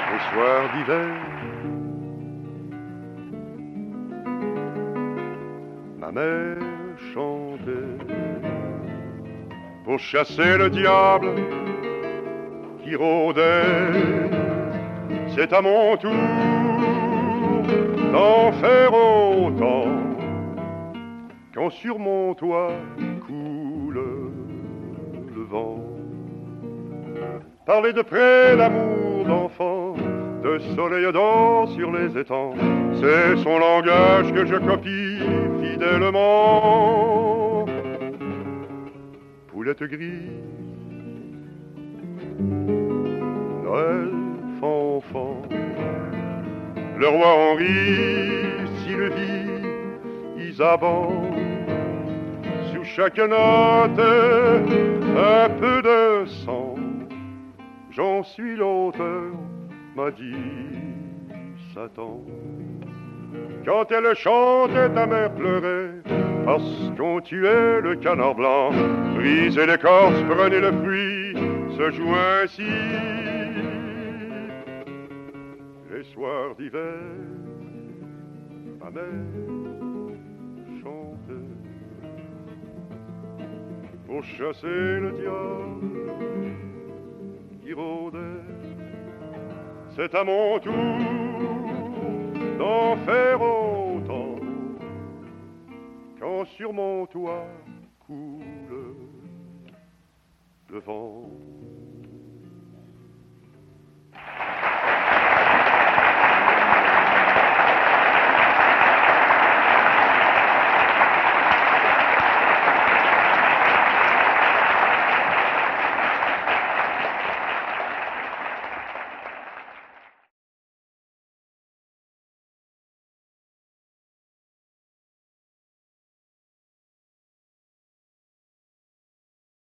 les soirs d'hiver. Ma mère chantait pour chasser le diable qui rôdait. C'est à mon tour d'en faire autant quand sur mon toit coule le vent. Parler de près d'amour d'enfant, de soleil d'or sur les étangs, c'est son langage que je copie fidèlement. Poulette grise, Noël fanfan, le roi Henri, Sylvie, Isaban, sous chaque note un peu de sang. J'en suis l'auteur, m'a dit Satan. Quand elle chantait, ta mère pleurait, parce qu'on tuait le canard blanc. Brisait l'écorce, prenait le fruit, se joue ainsi. Les soirs d'hiver, ma mère chantait pour chasser le diable qui rôdait. C'est à mon tour d'en faire autant quand sur mon toit coule le vent.